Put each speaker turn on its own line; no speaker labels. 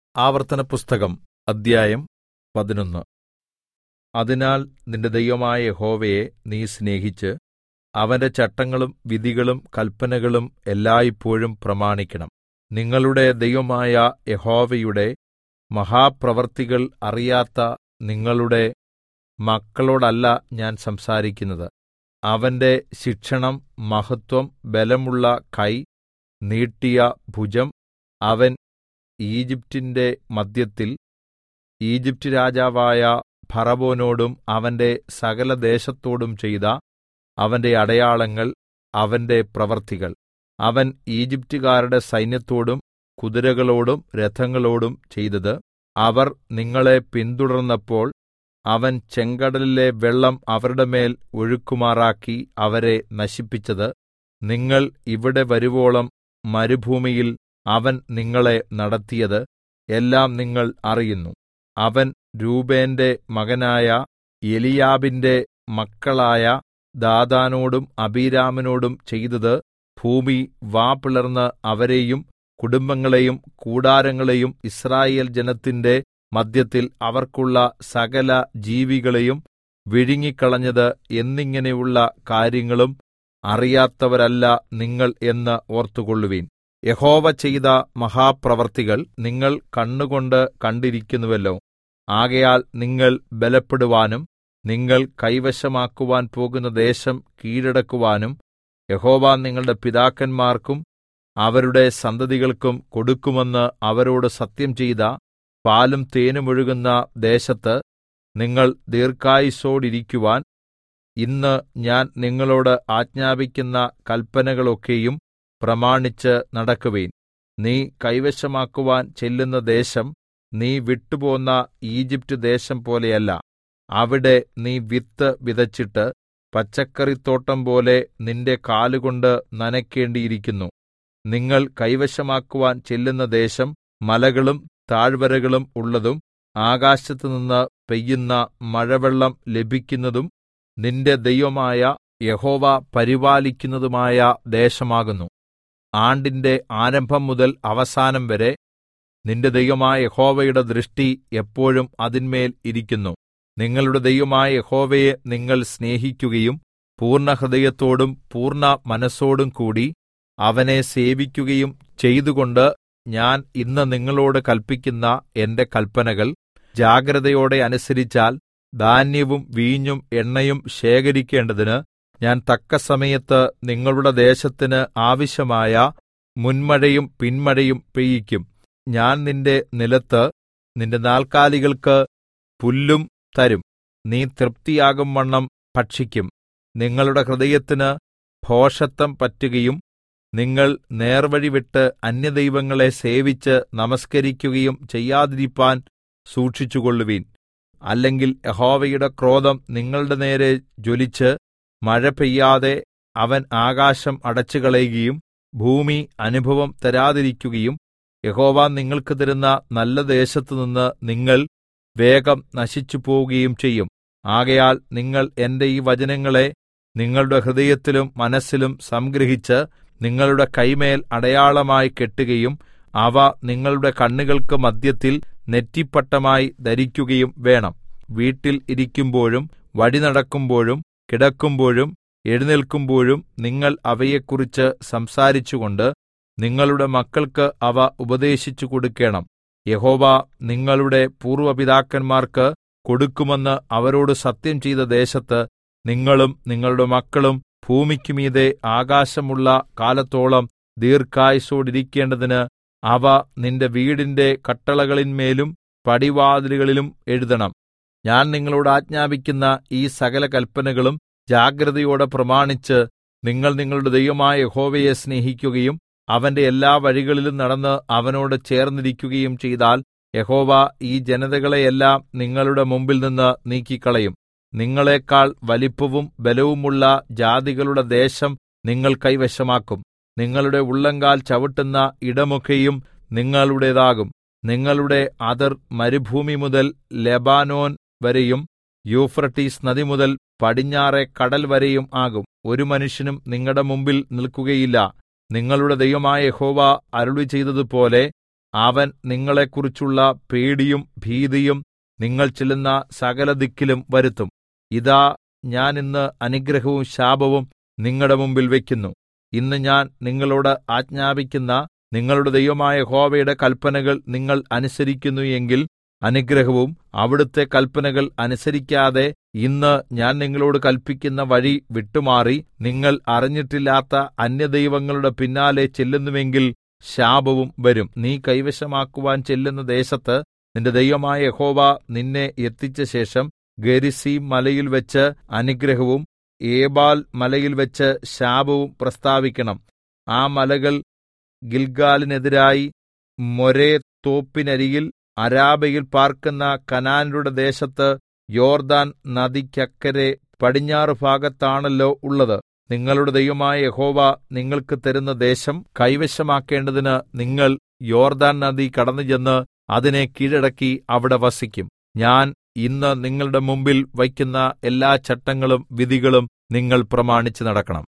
ആവർത്തനപുസ്തകം അദ്ധ്യായം 11. അതിനാൽ നിന്റെ ദൈവമായ യഹോവയെ നീ സ്നേഹിച്ച് അവന്റെ ചട്ടങ്ങളും വിധികളും കല്പനകളും എല്ലായ്പോഴും പ്രമാണിക്കണം. നിങ്ങളുടെ ദൈവമായ യഹോവയുടെ മഹാപ്രവൃത്തികൾ അറിയാത്ത നിങ്ങളുടെ മക്കളോടല്ല ഞാൻ സംസാരിക്കുന്നത്. അവന്റെ ശിക്ഷണം, മഹത്വം, ബലമുള്ള കൈ, നീട്ടിയ ഭുജം, അവൻ ഈജിപ്റ്റിന്റെ മദ്ധ്യത്തിൽ ഈജിപ്റ്റ് രാജാവായ ഫറവോനോടും അവന്റെ സകലദേശത്തോടും ചെയ്ത അവന്റെ അടയാളങ്ങൾ, അവന്റെ പ്രവൃത്തികൾ, അവൻ ഈജിപ്റ്റുകാരുടെ സൈന്യത്തോടും കുതിരകളോടും രഥങ്ങളോടും ചെയ്തത്, അവർ നിങ്ങളെ പിന്തുടർന്നപ്പോൾ അവൻ ചെങ്കടലിലെ വെള്ളം അവരുടെ മേൽ ഒഴുകുമാറാക്കി അവരെ നശിപ്പിച്ചത്, നിങ്ങൾ ഇവിടെ വരുവോളം മരുഭൂമിയിൽ അവൻ നിങ്ങളെ നടത്തിയത് എല്ലാം നിങ്ങൾ അറിയുന്നു. അവൻ രൂബേന്റെ മകനായ എലീയാബിന്റെ മക്കളായ ദാഥാനോടും അബീരാമിനോടും ചെയ്തത്, ഭൂമി വാ പിളർന്ന് അവരെയും കുടുംബങ്ങളെയും കൂടാരങ്ങളെയും യിസ്രായേൽ ജനത്തിന്റെ മദ്ധ്യത്തിൽ അവർക്കുള്ള സകല ജീവികളെയും വിഴുങ്ങിക്കളഞ്ഞത് എന്നിങ്ങനെയുള്ള കാര്യങ്ങളും അറിയാത്തവരല്ല നിങ്ങൾ എന്ന് ഓർത്തുകൊള്ളുവിൻ. യഹോവ ചെയ്ത മഹാപ്രവൃത്തികൾ നിങ്ങൾ കണ്ണുകൊണ്ട് കണ്ടിരിക്കുന്നുവല്ലോ. ആകയാൽ നിങ്ങൾ ബലപ്പെടുവാനും നിങ്ങൾ കൈവശമാക്കുവാൻ പോകുന്ന ദേശം കീഴടക്കുവാനും യഹോവ നിങ്ങളുടെ പിതാക്കന്മാർക്കും അവരുടെ സന്തതികൾക്കും കൊടുക്കുമെന്ന് അവരോട് സത്യം ചെയ്ത പാലും തേനും ഒഴുകുന്ന ദേശത്ത് നിങ്ങൾ ദീർഘായുസ്സോടിരിക്കുവാൻ ഇന്ന് ഞാൻ നിങ്ങളോട് ആജ്ഞാപിക്കുന്ന കല്പനകളൊക്കെയും പ്രമാണിച്ച് നടക്കുവിൻ. നീ കൈവശമാക്കുവാൻ ചെല്ലുന്ന ദേശം നീ വിട്ടുപോന്ന ഈജിപ്റ്റ് ദേശം പോലെയല്ല. അവിടെ നീ വിത്ത് വിതച്ചിട്ട് പച്ചക്കറിത്തോട്ടം പോലെ നിന്റെ കാലുകൊണ്ട് നനയ്ക്കേണ്ടിയിരിക്കുന്നു. നിങ്ങൾ കൈവശമാക്കുവാൻ ചെല്ലുന്ന ദേശം മലകളും താഴ്വരകളും ഉള്ളതും ആകാശത്തുനിന്ന് പെയ്യുന്ന മഴവെള്ളം ലഭിക്കുന്നതും നിന്റെ ദൈവമായ യഹോവ പരിപാലിക്കുന്നതുമായ ദേശമാകുന്നു. ആണ്ടിന്റെ ആരംഭം മുതൽ അവസാനം വരെ നിന്റെ ദൈവമായ യഹോവയുടെ ദൃഷ്ടി എപ്പോഴും അതിന്മേൽ ഇരിക്കുന്നു. നിങ്ങളുടെ ദൈവമായ യഹോവയെ നിങ്ങൾ സ്നേഹിക്കുകയും പൂർണ്ണഹൃദയത്തോടും പൂർണ്ണ മനസ്സോടും കൂടി അവനെ സേവിക്കുകയും ചെയ്തുകൊണ്ട് ഞാൻ ഇന്ന് നിങ്ങളോട് കല്പിക്കുന്ന എന്റെ കല്പനകൾ ജാഗ്രതയോടെ അനുസരിച്ചാൽ ധാന്യവും വീഞ്ഞും എണ്ണയും ശേഖരിക്കേണ്ടതിന് ഞാൻ തക്കസമയത്ത് നിങ്ങളുടെ ദേശത്തിന് ആവശ്യമായ മുൻമഴയും പിൻമഴയും പെയ്യിക്കും. ഞാൻ നിന്റെ നിലത്ത് നിന്റെ നാൽക്കാലികൾക്ക് പുല്ലും തരും. നീ തൃപ്തിയാകുംവണ്ണം ഭക്ഷിക്കും. നിങ്ങളുടെ ഹൃദയത്തിന് ഭോഷത്തം പറ്റുകയും നിങ്ങൾ നേർവഴി വിട്ട് അന്യദൈവങ്ങളെ സേവിച്ച് നമസ്കരിക്കുകയും ചെയ്യാതിരിപ്പാൻ സൂക്ഷിച്ചുകൊള്ളുവിൻ. അല്ലെങ്കിൽ യഹോവയുടെ ക്രോധം നിങ്ങളുടെ നേരെ ജ്വലിച്ച് മഴ പെയ്യാതെ അവൻ ആകാശം അടച്ചുകളയുകയും ഭൂമി അനുഭവം തരാതിരിക്കുകയും യഹോവ നിങ്ങൾക്ക് തരുന്ന നല്ല ദേശത്തുനിന്ന് നിങ്ങൾ വേഗം നശിച്ചുപോവുകയും ചെയ്യും. ആകയാൽ നിങ്ങൾ എന്റെ ഈ വചനങ്ങളെ നിങ്ങളുടെ ഹൃദയത്തിലും മനസ്സിലും സംഗ്രഹിച്ച് നിങ്ങളുടെ കൈമേൽ അടയാളമായി കെട്ടുകയും അവ നിങ്ങളുടെ കണ്ണുകൾക്ക് മദ്ധ്യത്തിൽ നെറ്റിപ്പട്ടമായി ധരിക്കുകയും വേണം. വീട്ടിൽ ഇരിക്കുമ്പോഴും വഴി നടക്കുമ്പോഴും കിടക്കുമ്പോഴും എഴുന്നേൽക്കുമ്പോഴും നിങ്ങൾ അവയെക്കുറിച്ച് സംസാരിച്ചുകൊണ്ട് നിങ്ങളുടെ മക്കൾക്ക് അവ ഉപദേശിച്ചു കൊടുക്കണം. യഹോവ നിങ്ങളുടെ പൂർവ്വ പിതാക്കന്മാർക്ക് കൊടുക്കുമെന്ന് അവരോട് സത്യം ചെയ്ത ദേശത്ത് നിങ്ങളും നിങ്ങളുടെ മക്കളും ഭൂമിക്കുമീതെ ആകാശമുള്ള കാലത്തോളം ദീർഘായുസ്സോടിരിക്കേണ്ടതിന് അവ നിന്റെ വീടിന്റെ കട്ടളകളിന്മേലും പടിവാതിലുകളിലും എഴുതണം. ഞാൻ നിങ്ങളോട് ആജ്ഞാപിക്കുന്ന ഈ സകല കല്പനകളും ജാഗ്രതയോടെ പ്രമാണിച്ച് നിങ്ങൾ നിങ്ങളുടെ ദൈവമായ യഹോവയെ സ്നേഹിക്കുകയും അവന്റെ എല്ലാ വഴികളിലും നടന്ന് അവനോട് ചേർന്നിരിക്കുകയും ചെയ്താൽ യഹോവ ഈ ജനതകളെയെല്ലാം നിങ്ങളുടെ മുമ്പിൽനിന്ന് നീക്കിക്കളയും. നിങ്ങളെക്കാൾ വലിപ്പവും ബലവുമുള്ള ജാതികളുടെ ദേശം നിങ്ങൾ കൈവശമാക്കും. നിങ്ങളുടെ ഉള്ളങ്കാൽ ചവിട്ടുന്ന ഇടമൊക്കെയും നിങ്ങളുടേതാകും. നിങ്ങളുടെ അതിർ മരുഭൂമി മുതൽ ലെബാനോൻ വരെയും യൂഫ്രട്ടീസ് നദി മുതൽ പടിഞ്ഞാറെ കടൽ വരെയും ആകും. ഒരു മനുഷ്യനും നിങ്ങളുടെ മുമ്പിൽ നിൽക്കുകയില്ല. നിങ്ങളുടെ ദൈവമായ യഹോവ അരുളിച്ചെയ്തതുപോലെ അവൻ നിങ്ങളെക്കുറിച്ചുള്ള പേടിയും ഭീതിയും നിങ്ങൾ ചെല്ലുന്ന സകലദിക്കിലും വരുത്തും. ഇതാ, ഞാൻ ഇന്ന് അനുഗ്രഹവും ശാപവും നിങ്ങളുടെ മുമ്പിൽ വയ്ക്കുന്നു. ഇന്ന് ഞാൻ നിങ്ങളോട് ആജ്ഞാപിക്കുന്ന നിങ്ങളുടെ ദൈവമായ യഹോവയുടെ കല്പനകൾ നിങ്ങൾ അനുസരിക്കുന്നു എങ്കിൽ അനുഗ്രഹവും, അവിടുത്തെ കല്പനകൾ അനുസരിക്കാതെ ഇന്ന് ഞാൻ നിങ്ങളോട് കല്പിക്കുന്ന വഴി വിട്ടുമാറി നിങ്ങൾ അറിഞ്ഞിട്ടില്ലാത്ത അന്യദൈവങ്ങളുടെ പിന്നാലെ ചെല്ലുന്നുവെങ്കിൽ ശാപവും വരും. നീ കൈവശമാക്കുവാൻ ചെല്ലുന്ന ദേശത്ത് നിന്റെ ദൈവമായ യഹോവ നിന്നെ എത്തിച്ച ശേഷം ഗെരിസീം മലയിൽ വെച്ച് അനുഗ്രഹവും ഏബാൽ മലയിൽ വെച്ച് ശാപവും പ്രസ്താവിക്കണം. ആ മലകൾ ഗിൽഗാലിനെതിരായി മോരെ തോപ്പിനരികിൽ അരാബയിൽ പാർക്കുന്ന കനാന്യരുടെ ദേശത്ത് യോർദാൻ നദിക്കക്കരെ പടിഞ്ഞാറ് ഭാഗത്താണല്ലോ ഉള്ളത്. നിങ്ങളുടെ ദൈവമായ യഹോവ നിങ്ങൾക്ക് തരുന്ന ദേശം കൈവശമാക്കേണ്ടതിന് നിങ്ങൾ യോർദാൻ നദി കടന്നുചെന്ന് അതിനെ കീഴടക്കി അവിടെ വസിക്കും. ഞാൻ ഇന്ന് നിങ്ങളുടെ മുമ്പിൽ വയ്ക്കുന്ന എല്ലാ ചട്ടങ്ങളും വിധികളും നിങ്ങൾ പ്രമാണിച്ച് നടക്കണം.